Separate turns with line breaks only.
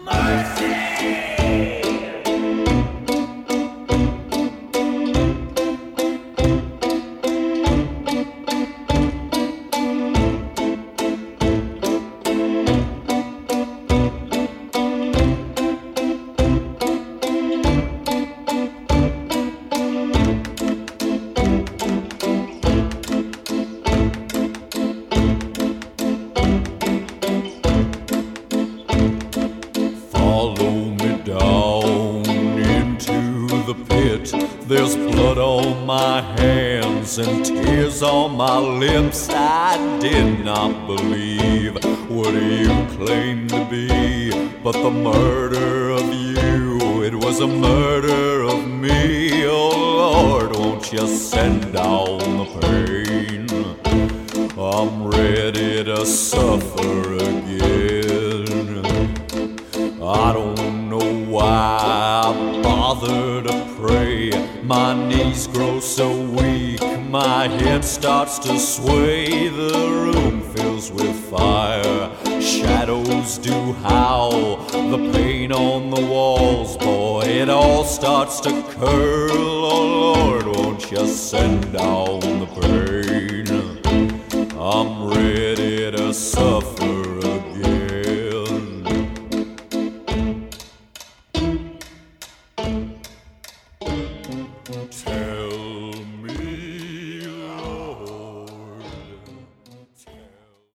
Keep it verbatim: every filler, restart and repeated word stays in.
There's blood on my hands and tears on my lips. I did not believe what you claimed to be, but the murder of you, it was a murder of me. Oh Lord, won't you send down the pain? I'm ready to suffer again. I don't know why I bother to pray. My knees grow so weak, my head starts to sway. The room fills with fire, shadows do howl. The paint on the walls, boy, it all starts to curl. Oh Lord, won't you send down the pain? I'm ready to suffer